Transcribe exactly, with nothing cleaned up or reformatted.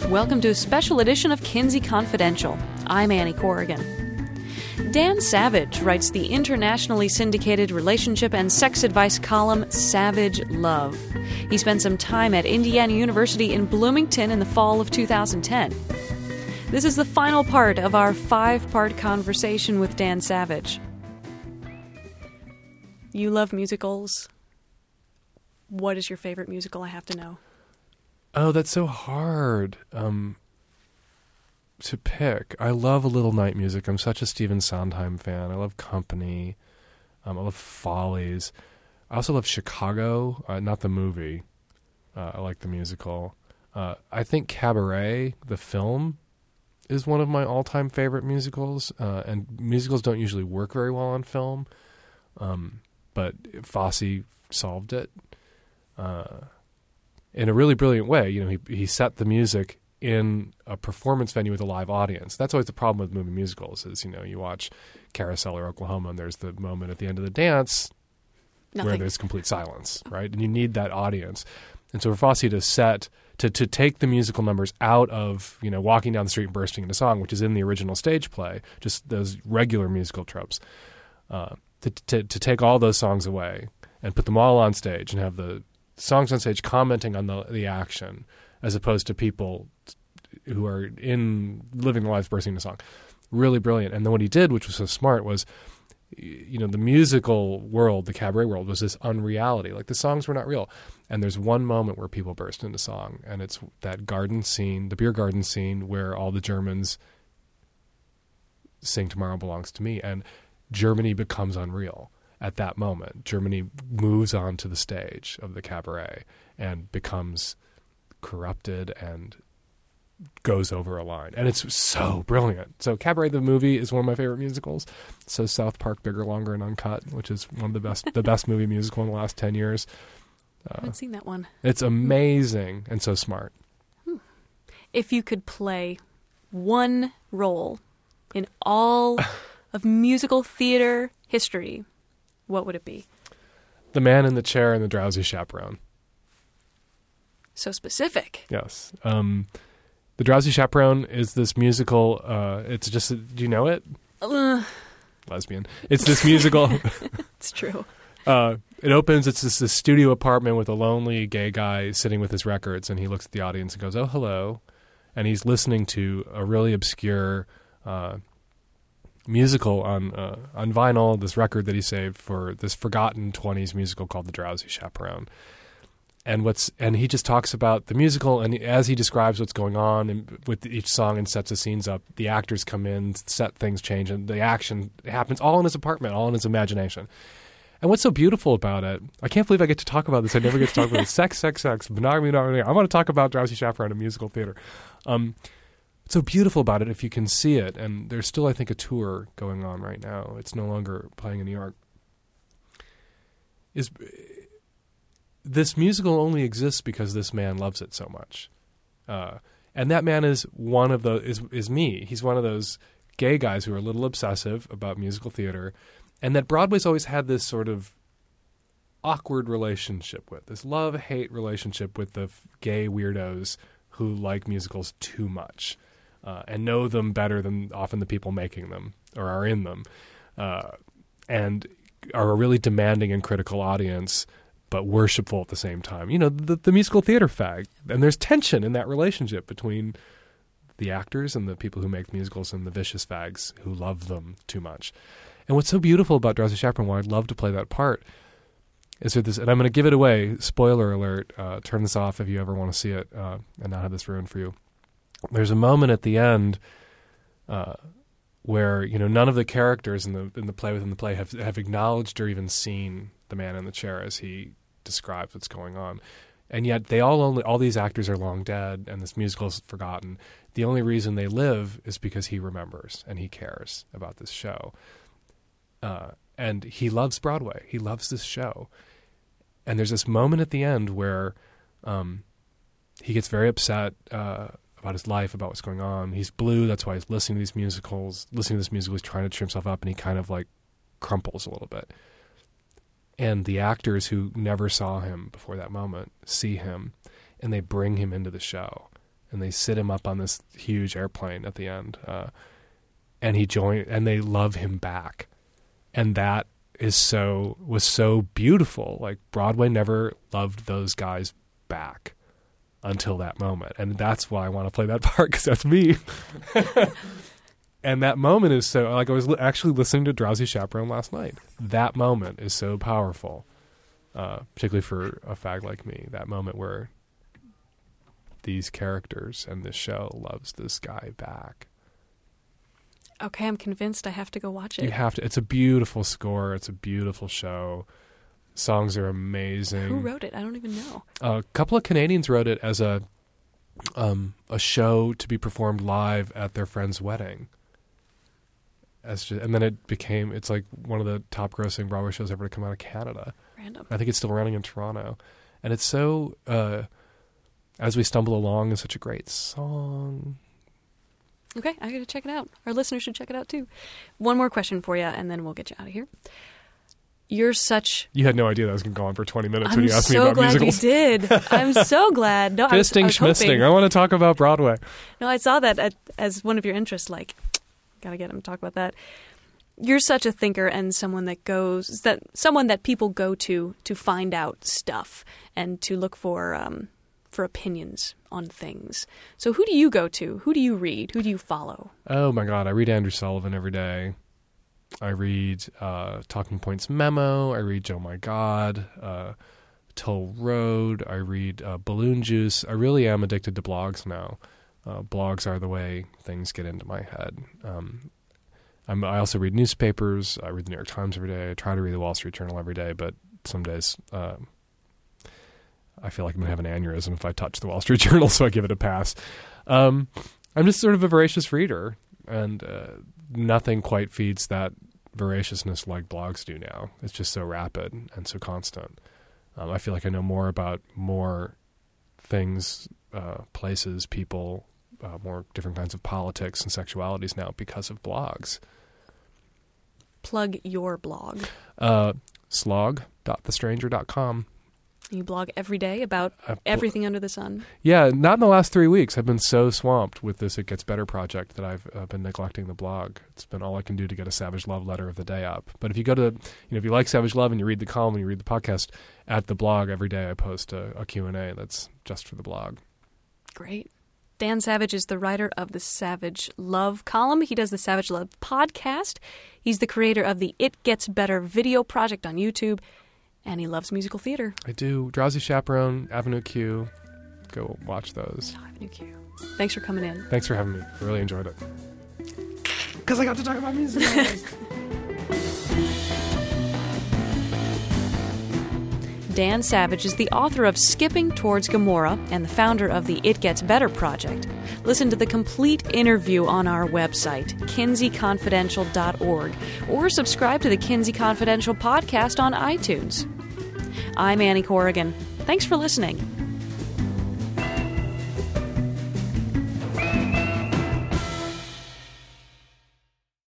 Welcome to a special edition of Kinsey Confidential. I'm Annie Corrigan. Dan Savage writes the internationally syndicated relationship and sex advice column Savage Love. He spent some time at Indiana University in Bloomington in the fall of two thousand ten. This is the final part of our five-part conversation with Dan Savage. You love musicals. What is your favorite musical? I have to know. Oh, that's so hard um, to pick. I love a little night music. I'm such a Stephen Sondheim fan. I love Company. Um, I love Follies. I also love Chicago, uh, not the movie. Uh, I like the musical. Uh, I think Cabaret, the film, is one of my all-time favorite musicals. Uh, and musicals don't usually work very well on film. Um, but Fosse solved it. Uh in a really brilliant way. You know, he he set the music in a performance venue with a live audience. That's always the problem with movie musicals is, you know, you watch Carousel or Oklahoma and there's the moment at the end of the dance Nothing. where there's complete silence, right? And you need that audience. And so for Fosse to set, to, to take the musical numbers out of, you know, walking down the street and bursting into song, which is in the original stage play, just those regular musical tropes, uh, to, to, to take all those songs away and put them all on stage and have the songs on stage commenting on the the action as opposed to people who are in living their lives bursting into song. Really brilliant. And then what he did, which was so smart, was, you know, the musical world, the cabaret world, was this unreality. Like the songs were not real. And there's one moment where people burst into song, and it's that garden scene, the beer garden scene, where all the Germans sing Tomorrow Belongs to Me. And Germany becomes unreal. At that moment, Germany moves on to the stage of the cabaret and becomes corrupted and goes over a line. And it's so brilliant. So Cabaret the movie is one of my favorite musicals. So South Park, Bigger, Longer, and Uncut, which is one of the best the best movie musical in the last ten years. Uh, I haven't seen that one. It's amazing and so smart. Hmm. If you could play one role in all of musical theater history, what would it be? The Man in the Chair and the Drowsy Chaperone. So specific. Yes. Um, the Drowsy Chaperone is this musical. Uh, it's just, a, do you know it? Uh, Lesbian. It's this musical. It's true. Uh, it opens, it's this, this studio apartment with a lonely gay guy sitting with his records, and he looks at the audience and goes, "Oh, hello." And he's listening to a really obscure uh musical on uh, on vinyl, this record that he saved for this forgotten twenties musical called The Drowsy Chaperone. And what's and he just talks about the musical, and as he describes what's going on and with each song and sets the scenes up, the actors come in, set things change, and the action happens all in his apartment, all in his imagination. And what's so beautiful about it, I can't believe I get to talk about this. I never get to talk about it. Sex, sex, sex, monogamy, monogamy. I want to talk about Drowsy Chaperone in musical theater. Um, What's so beautiful about it, if you can see it, and there's still, I think, a tour going on right now. It's no longer playing in New York. Is this musical only exists because this man loves it so much, uh, and that man is one of the is is me. He's one of those gay guys who are a little obsessive about musical theater, and that Broadway's always had this sort of awkward relationship with, this love-hate relationship with the f- gay weirdos who like musicals too much. Uh, and know them better than often the people making them or are in them, uh, and are a really demanding and critical audience, but worshipful at the same time. You know, the, the musical theater fag. And there's tension in that relationship between the actors and the people who make musicals and the vicious fags who love them too much. And what's so beautiful about Drowsy Chaperone, why I'd love to play that part, is that this, and I'm going to give it away, spoiler alert, uh, turn this off if you ever want to see it uh, and not have this ruined for you. There's a moment at the end uh, where, you know, none of the characters in the in the play within the play have have acknowledged or even seen the man in the chair as he describes what's going on, and yet they all only all these actors are long dead, and this musical is forgotten. The only reason they live is because he remembers and he cares about this show, uh, and he loves Broadway. He loves this show, and there's this moment at the end where um, he gets very upset. Uh, about his life, about what's going on. He's blue, that's why he's listening to these musicals. Listening to this musical, he's trying to cheer himself up, and he kind of like crumples a little bit. And the actors who never saw him before that moment see him, and they bring him into the show. and they sit him up on this huge airplane at the end, uh, and he join and they love him back, and that is so was so beautiful. Like Broadway never loved those guys back until that moment, and that's why I want to play that part, because that's me. And that moment is so, like, I was li- actually listening to Drowsy Chaperone last night. That moment is so powerful, uh, particularly for a fag like me. That moment where these characters and this show loves this guy back. Okay, I'm convinced I have to go watch it. You have to. It's a beautiful score. It's a beautiful show. Songs are amazing. Who wrote it? I don't even know. A couple of Canadians wrote it as a um, a show to be performed live at their friend's wedding. As just, and then it became, it's like one of the top grossing Broadway shows ever to come out of Canada. Random. I think it's still running in Toronto. And it's so, uh, As We Stumble Along is such a great song. Okay, I got to check it out. Our listeners should check it out too. One more question for you, and then we'll get you out of here. You're such... You had no idea that I was going to go on for twenty minutes I'm when you asked so me about musicals. I'm so glad you did. I'm so glad. No, I was, I Fisting, was schmisting. hoping. I want to talk about Broadway. No, I saw that at, as one of your interests, like, got to get him to talk about that. You're such a thinker and someone that goes, that someone that people go to to find out stuff and to look for um, for opinions on things. So who do you go to? Who do you read? Who do you follow? Oh my God, I read Andrew Sullivan every day. I read uh, Talking Points Memo. I read Joe My God, uh, Toll Road. I read uh, Balloon Juice. I really am addicted to blogs now. Uh, blogs are the way things get into my head. Um, I'm, I also read newspapers. I read the New York Times every day. I try to read the Wall Street Journal every day, but some days uh, I feel like I'm going to have an aneurysm if I touch the Wall Street Journal, so I give it a pass. Um, I'm just sort of a voracious reader, and uh, nothing quite feeds that voraciousness like blogs do now. It's just so rapid and so constant. Um, I feel like I know more about more things, uh, places, people, Uh, more different kinds of politics and sexualities now because of blogs. Plug your blog. Uh, slog dot the stranger dot com. You blog every day about bl- everything under the sun. Yeah, not in the last three weeks. I've been so swamped with this It Gets Better project that I've uh, been neglecting the blog. It's been all I can do to get a Savage Love letter of the day up. But if you go to, you know, if you like Savage Love and you read the column and you read the podcast, at the blog every day I post a, a Q and A that's just for the blog. Great. Dan Savage is the writer of the Savage Love column. He does the Savage Love podcast. He's the creator of the It Gets Better video project on YouTube, and he loves musical theater. I do. Drowsy Chaperone, Avenue Q. Go watch those. Oh, Avenue Q. Thanks for coming in. Thanks for having me. I really enjoyed it. Because I got to talk about musicals. Dan Savage is the author of Skipping Towards Gomorrah and the founder of the It Gets Better project. Listen to the complete interview on our website, kinsey confidential dot org, or subscribe to the Kinsey Confidential podcast on iTunes. I'm Annie Corrigan. Thanks for listening.